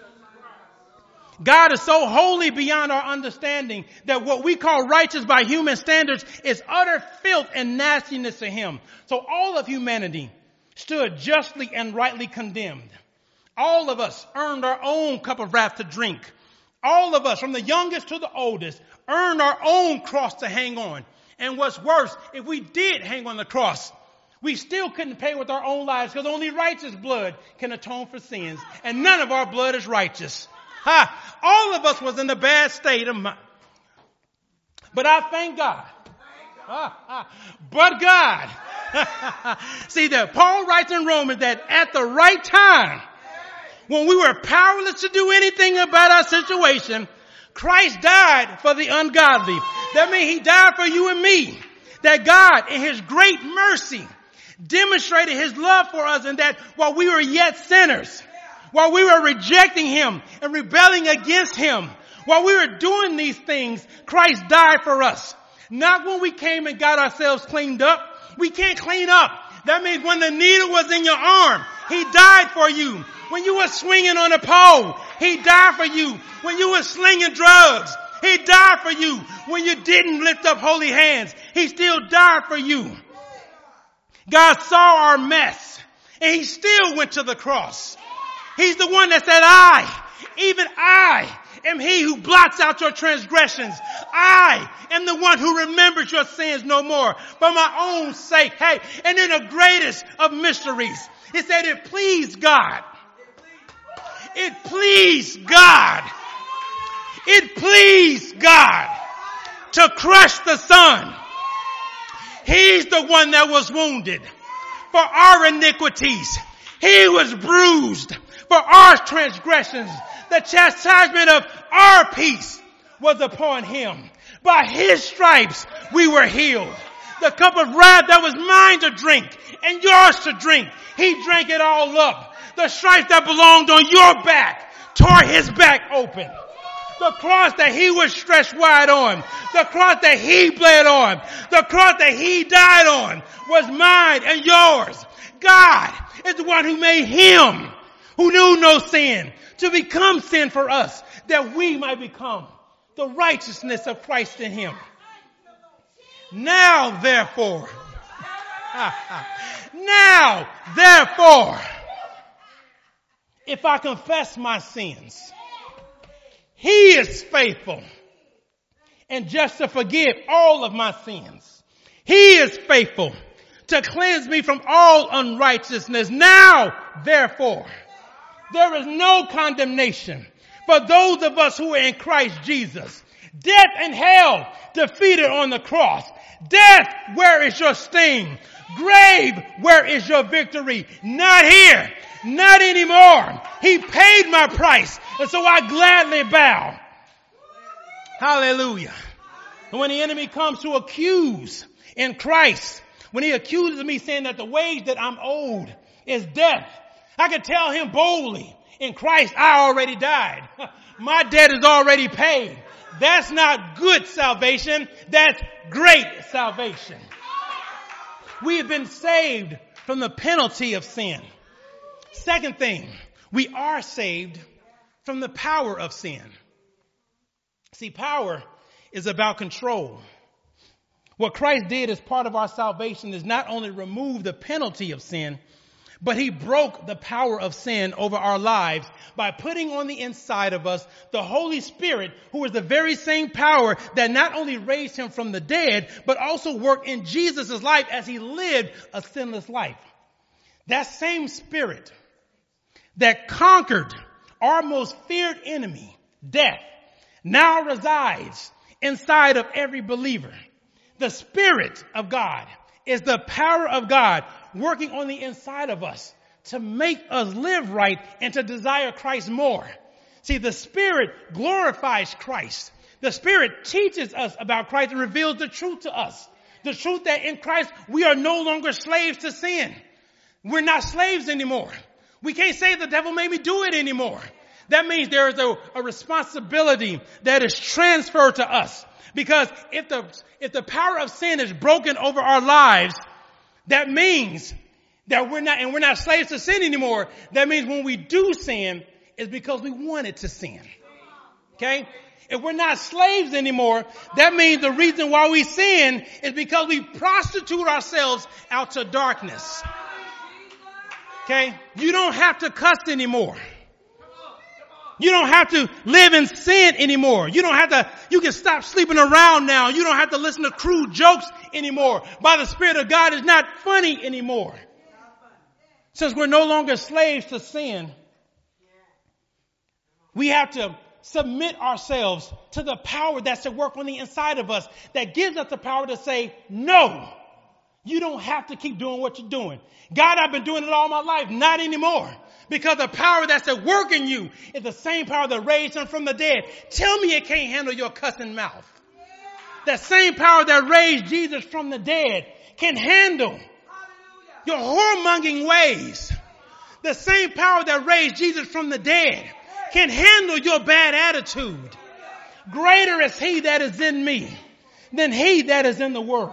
God is so holy beyond our understanding that what we call righteous by human standards is utter filth and nastiness to him. So all of humanity stood justly and rightly condemned. All of us earned our own cup of wrath to drink. All of us, from the youngest to the oldest, earned our own cross to hang on. And what's worse, if we did hang on the cross, we still couldn't pay with our own lives, because only righteous blood can atone for sins. And none of our blood is righteous. All of us was in a bad state of mind. But I thank God. But God. See that Paul writes in Romans that at the right time, when we were powerless to do anything about our situation, Christ died for the ungodly. That means he died for you and me. That God, in his great mercy, demonstrated his love for us in that while we were yet sinners, while we were rejecting him and rebelling against him, while we were doing these things, Christ died for us. Not when we came and got ourselves cleaned up. We can't clean up. That means when the needle was in your arm, he died for you. When you were swinging on a pole, he died for you. When you were slinging drugs, he died for you. When you didn't lift up holy hands, he still died for you. God saw our mess and he still went to the cross. He's the one that said, even I am he who blots out your transgressions. I am the one who remembers your sins no more for my own sake. Hey, and in the greatest of mysteries, he said it pleased God. It pleased God. It pleased God to crush the Son. He's the one that was wounded for our iniquities. He was bruised for our transgressions. The chastisement of our peace was upon him. By his stripes we were healed. The cup of wrath that was mine to drink and yours to drink, he drank it all up. The stripes that belonged on your back tore his back open. The cross that he was stretched wide on, the cross that he bled on, the cross that he died on was mine and yours. God is the one who made him who knew no sin to become sin for us, that we might become the righteousness of Christ in him. Now therefore, if I confess my sins, he is faithful and just to forgive all of my sins. He is faithful to cleanse me from all unrighteousness. Now, therefore, there is no condemnation for those of us who are in Christ Jesus. Death and hell defeated on the cross. Death, where is your sting? Grave, where is your victory? Not here. Not anymore. He paid my price. And so I gladly bow. Hallelujah. And when the enemy comes to accuse in Christ, when he accuses me saying that the wage that I'm owed is death, I can tell him boldly, in Christ I already died. My debt is already paid. That's not good salvation. That's great salvation. We have been saved from the penalty of sin. Second thing, we are saved from the power of sin. See, power is about control. What Christ did as part of our salvation is not only remove the penalty of sin, but he broke the power of sin over our lives by putting on the inside of us the Holy Spirit, who is the very same power that not only raised him from the dead, but also worked in Jesus' life as he lived a sinless life. That same Spirit that conquered our most feared enemy, death, now resides inside of every believer. The Spirit of God is the power of God working on the inside of us to make us live right and to desire Christ more. See, the Spirit glorifies Christ. The Spirit teaches us about Christ and reveals the truth to us. The truth that in Christ we are no longer slaves to sin. We're not slaves anymore. We can't say the devil made me do it anymore. That means there is a responsibility that is transferred to us. Because if the power of sin is broken over our lives, that means that we're not slaves to sin anymore. That means when we do sin, it's because we wanted to sin. Okay? If we're not slaves anymore, that means the reason why we sin is because we prostitute ourselves out to darkness. Okay? You don't have to cuss anymore. You don't have to live in sin anymore. You can stop sleeping around now. You don't have to listen to crude jokes anymore. By the Spirit of God, it's not funny anymore. Since we're no longer slaves to sin, we have to submit ourselves to the power that's at work on the inside of us that gives us the power to say, no, you don't have to keep doing what you're doing. God, I've been doing it all my life. Not anymore. Because the power that's at work in you is the same power that raised him from the dead. Tell me it can't handle your cussing mouth. That same power that raised Jesus from the dead can handle your whoremongering ways. The same power that raised Jesus from the dead can handle your bad attitude. Greater is he that is in me than he that is in the world.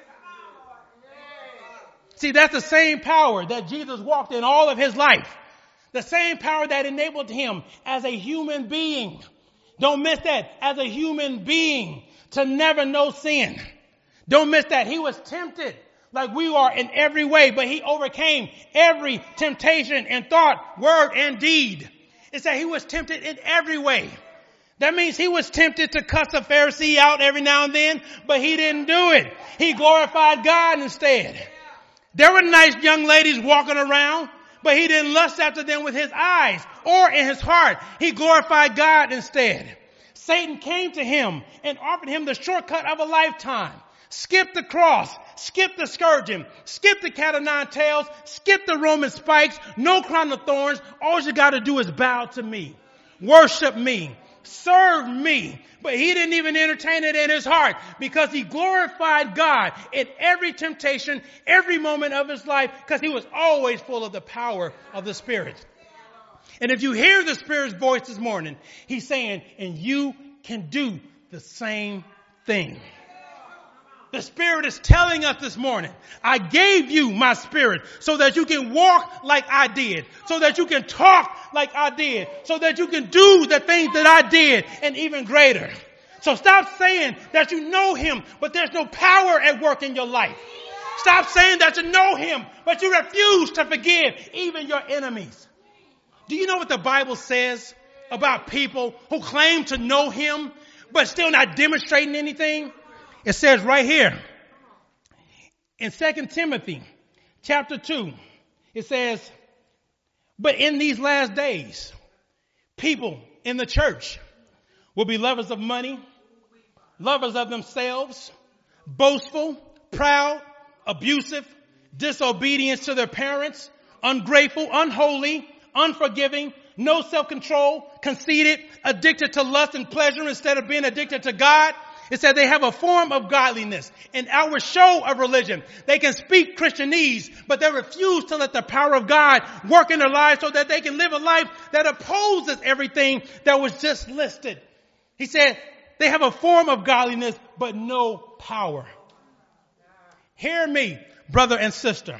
See, that's the same power that Jesus walked in all of his life. The same power that enabled him as a human being. Don't miss that. As a human being to never know sin. Don't miss that. He was tempted like we are in every way, but he overcame every temptation in thought, word, and deed. It said he was tempted in every way. That means he was tempted to cuss a Pharisee out every now and then, but he didn't do it. He glorified God instead. There were nice young ladies walking around, but he didn't lust after them with his eyes or in his heart. He glorified God instead. Satan came to him and offered him the shortcut of a lifetime. Skip the cross, skip the scourging, skip the cat o' nine tails, skip the Roman spikes, no crown of thorns. All you got to do is bow to me, worship me, serve me. But he didn't even entertain it in his heart because he glorified God in every temptation, every moment of his life, because he was always full of the power of the Spirit. And if you hear the Spirit's voice this morning, he's saying, and you can do the same thing. The Spirit is telling us this morning, I gave you my Spirit so that you can walk like I did, so that you can talk like I did, so that you can do the things that I did and even greater. So stop saying that you know him, but there's no power at work in your life. Stop saying that you know him, but you refuse to forgive even your enemies. Do you know what the Bible says about people who claim to know him, but still not demonstrating anything? It says right here in 2 Timothy chapter 2, it says, but in these last days, people in the church will be lovers of money, lovers of themselves, boastful, proud, abusive, disobedient to their parents, ungrateful, unholy, unforgiving, no self-control, conceited, addicted to lust and pleasure instead of being addicted to God. It said they have a form of godliness, an outward show of religion. They can speak Christianese, but they refuse to let the power of God work in their lives so that they can live a life that opposes everything that was just listed. He said they have a form of godliness, but no power. Hear me, brother and sister.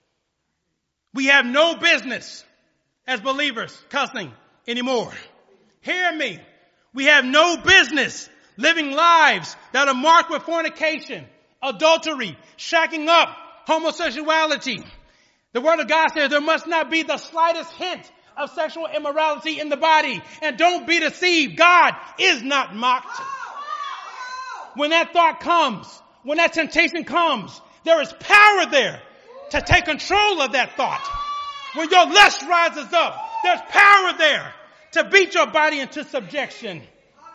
We have no business as believers cussing anymore. Hear me. We have no business living lives that are marked with fornication, adultery, shacking up, homosexuality. The Word of God says there must not be the slightest hint of sexual immorality in the body. And don't be deceived. God is not mocked. When that thought comes, when that temptation comes, there is power there to take control of that thought. When your lust rises up, there's power there to beat your body into subjection.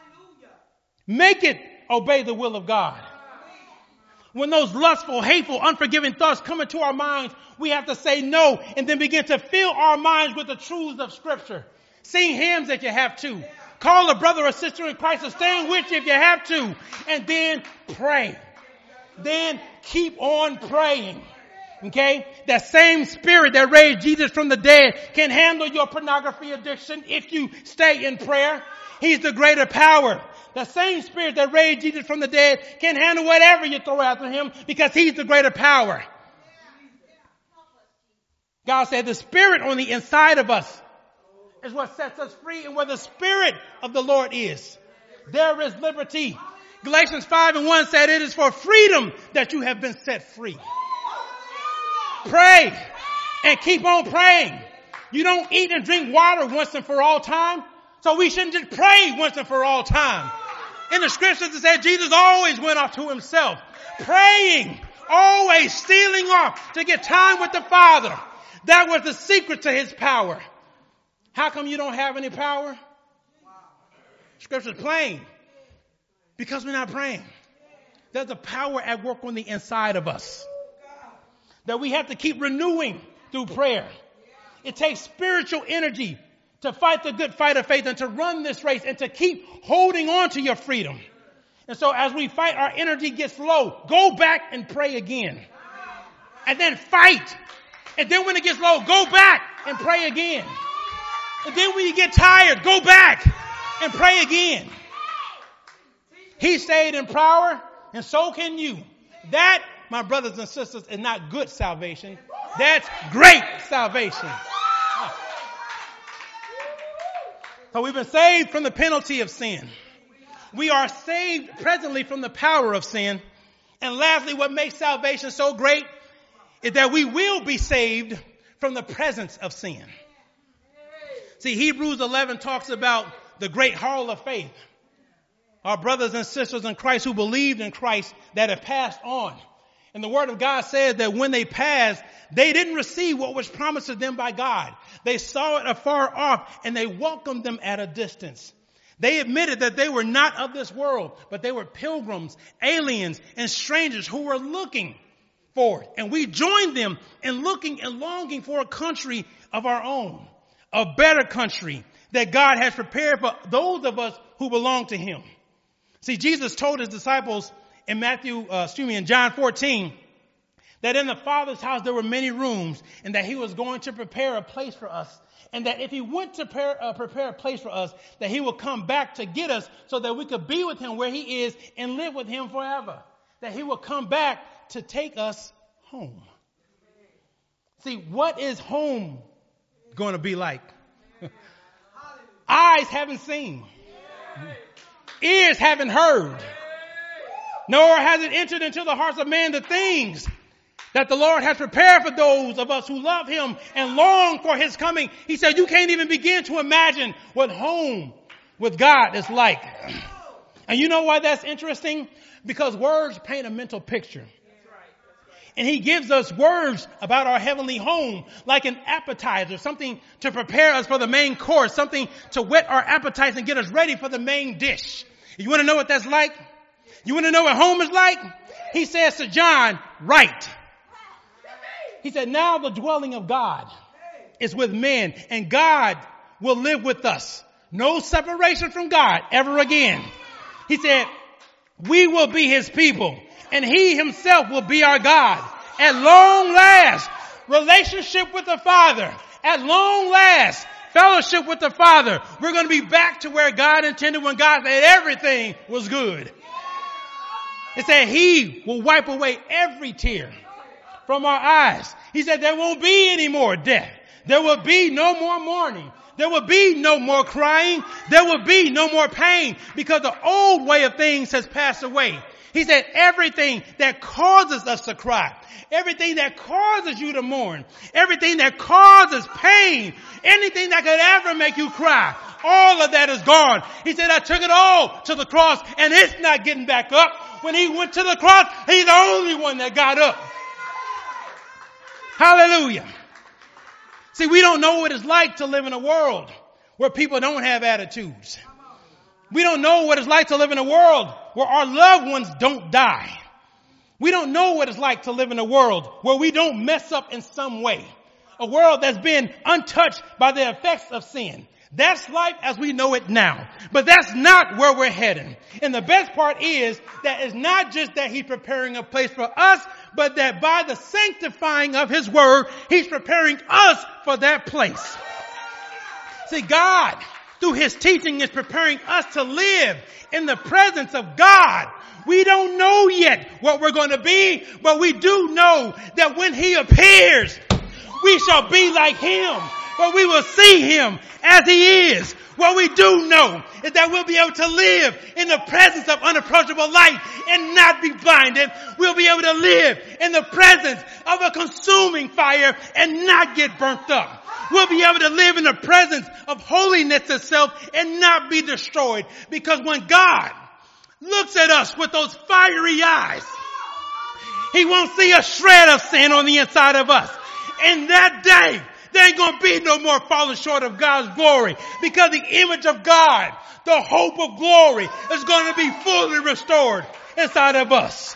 Make it obey the will of God. When those lustful, hateful, unforgiving thoughts come into our minds, we have to say no and then begin to fill our minds with the truths of Scripture. Sing hymns if you have to. Call a brother or sister in Christ to stand with you if you have to. And then pray. Then keep on praying. Okay? That same Spirit that raised Jesus from the dead can handle your pornography addiction if you stay in prayer. He's the greater power. The same Spirit that raised Jesus from the dead can handle whatever you throw after him because he's the greater power. God said the Spirit on the inside of us is what sets us free, and where the Spirit of the Lord is, there is liberty. Galatians 5:1 said it is for freedom that you have been set free. Pray and keep on praying. You don't eat and drink water once and for all time. So we shouldn't just pray once and for all time. In the scriptures it said Jesus always went off to himself, praying, always stealing off to get time with the Father. That was the secret to his power. How come you don't have any power? Scripture's plain. Because we're not praying. There's a power at work on the inside of us that we have to keep renewing through prayer. It takes spiritual energy to fight the good fight of faith and to run this race and to keep holding on to your freedom. And so as we fight, our energy gets low. Go back and pray again. And then fight And then when it gets low, go back and pray again. And then when you get tired, go back and pray again. He stayed in power, and so can you. That, my brothers and sisters, is not good salvation. That's great salvation. So we've been saved from the penalty of sin. We are saved presently from the power of sin. And lastly, what makes salvation so great is that we will be saved from the presence of sin. See, Hebrews 11 talks about the great hall of faith. Our brothers and sisters in Christ who believed in Christ that have passed on. And the word of God says that when they passed, they didn't receive what was promised to them by God. They saw it afar off and they welcomed them at a distance. They admitted that they were not of this world, but they were pilgrims, aliens, and strangers who were looking for it. And we joined them in looking and longing for a country of our own, a better country that God has prepared for those of us who belong to him. See, Jesus told his disciples in John 14, that in the Father's house there were many rooms, and that he was going to prepare a place for us. And that if he went to prepare a place for us, that he would come back to get us so that we could be with him where he is and live with him forever. That he will come back to take us home. See, what is home going to be like? Eyes haven't seen. Ears haven't heard. Nor has it entered into the hearts of man the things that the Lord has prepared for those of us who love him and long for his coming. He said you can't even begin to imagine what home with God is like. And you know why that's interesting? Because words paint a mental picture. And he gives us words about our heavenly home, like an appetizer, something to prepare us for the main course, something to whet our appetites and get us ready for the main dish. You want to know what that's like? You want to know what home is like? He says to John, right. He said, now the dwelling of God is with men, and God will live with us. No separation from God ever again. He said, we will be his people, and he himself will be our God. At long last, relationship with the Father. At long last, fellowship with the Father. We're going to be back to where God intended when God said everything was good. It said he will wipe away every tear from our eyes. He said there won't be any more death. There will be no more mourning. There will be no more crying. There will be no more pain because the old way of things has passed away. He said everything that causes us to cry, everything that causes you to mourn, everything that causes pain, anything that could ever make you cry, all of that is gone. He said, I took it all to the cross and it's not getting back up. When he went to the cross, he's the only one that got up. Hallelujah. See, we don't know what it's like to live in a world where people don't have attitudes. We don't know what it's like to live in a world where our loved ones don't die. We don't know what it's like to live in a world where we don't mess up in some way. A world that's been untouched by the effects of sin. That's life as we know it now. But that's not where we're heading. And the best part is that it's not just that he's preparing a place for us, but that by the sanctifying of his word, he's preparing us for that place. See, God, through his teaching, is preparing us to live in the presence of God. We don't know yet what we're going to be, but we do know that when he appears, we shall be like him. But we will see him as he is. What we do know is that we'll be able to live in the presence of unapproachable light and not be blinded. We'll be able to live in the presence of a consuming fire and not get burnt up. We'll be able to live in the presence of holiness itself and not be destroyed. Because when God looks at us with those fiery eyes, he won't see a shred of sin on the inside of us. In that day, there ain't going to be no more falling short of God's glory, because the image of God, the hope of glory, is going to be fully restored inside of us.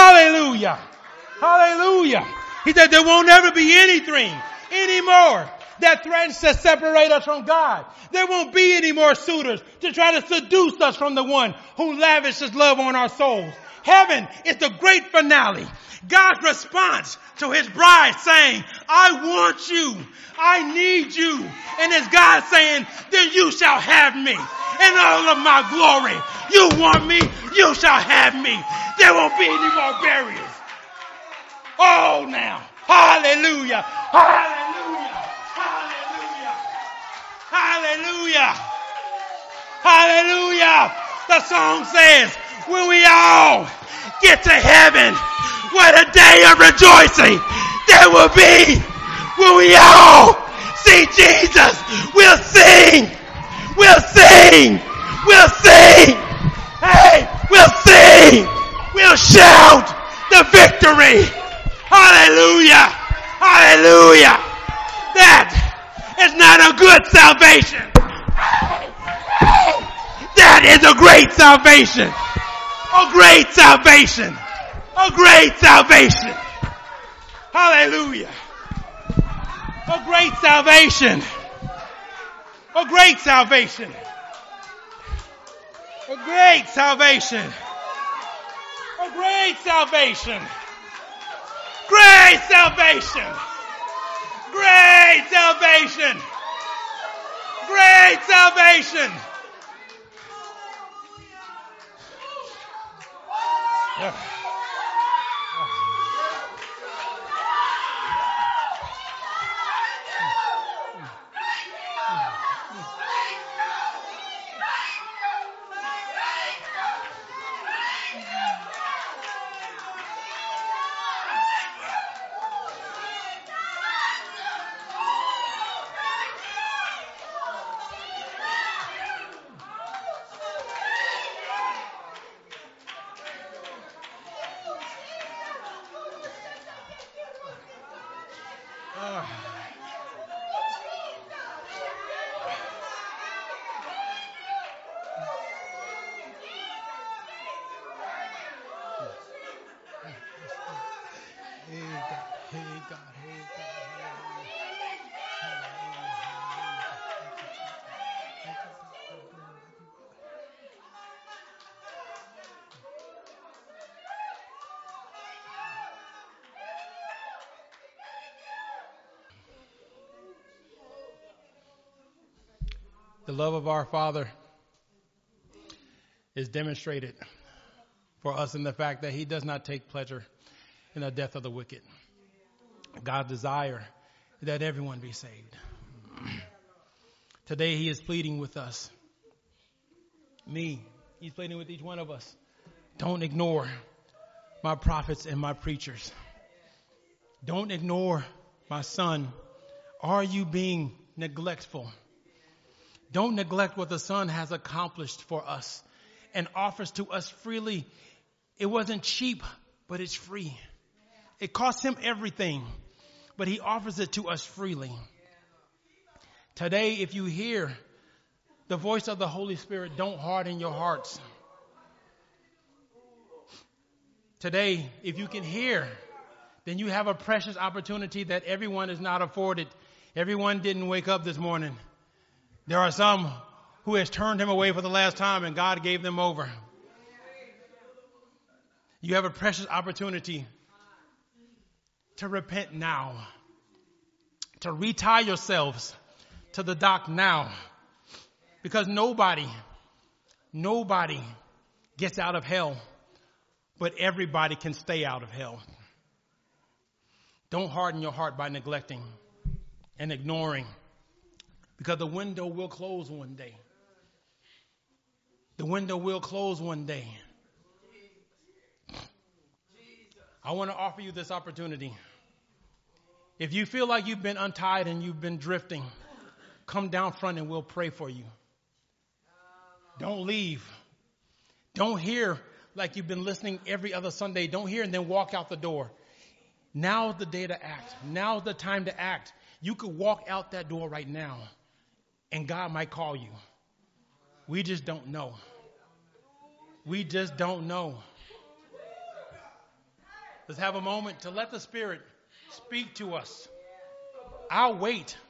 Hallelujah. Hallelujah. He said there won't ever be anything anymore that threatens to separate us from God. There won't be any more suitors to try to seduce us from the one who lavishes love on our souls. Heaven is the great finale. God's response to his bride saying, I want you. I need you. And it's God saying, then you shall have me. In all of my glory. You want me? You shall have me. There won't be any more barriers. Oh, now. Hallelujah. Hallelujah. Hallelujah. Hallelujah. Hallelujah. The song says, when we all get to heaven, what a day of rejoicing there will be. When we all see Jesus, we'll sing. We'll sing. We'll sing. Hey, we'll sing. We'll shout the victory. Hallelujah. Hallelujah. That is not a good salvation. That is a great salvation. A great salvation. A great salvation. Hallelujah. A great salvation. A great salvation. A great salvation. A great salvation. Great salvation. Great salvation. Great salvation. The love of our Father is demonstrated for us in the fact that he does not take pleasure in the death of the wicked. God's desire is that everyone be saved. Today he is pleading with us. He's pleading with each one of us. Don't ignore my prophets and my preachers. Don't ignore my son. Are you being neglectful? Don't neglect what the Son has accomplished for us and offers to us freely. It wasn't cheap, but it's free. It cost him everything, but he offers it to us freely. Today, if you hear the voice of the Holy Spirit, don't harden your hearts. Today, if you can hear, then you have a precious opportunity that everyone is not afforded. Everyone didn't wake up this morning. There are some who has turned him away for the last time and God gave them over. You have a precious opportunity to repent now, to retie yourselves to the dock now, because nobody gets out of hell, but everybody can stay out of hell. Don't harden your heart by neglecting and ignoring, because the window will close one day. The window will close one day. I want to offer you this opportunity. If you feel like you've been untied and you've been drifting, come down front and we'll pray for you. Don't leave. Don't hear like you've been listening every other Sunday. Don't hear and then walk out the door. Now's the day to act. Now's the time to act. You could walk out that door right now and God might call you. We just don't know. We just don't know. Let's have a moment to let the Spirit speak to us. I'll wait.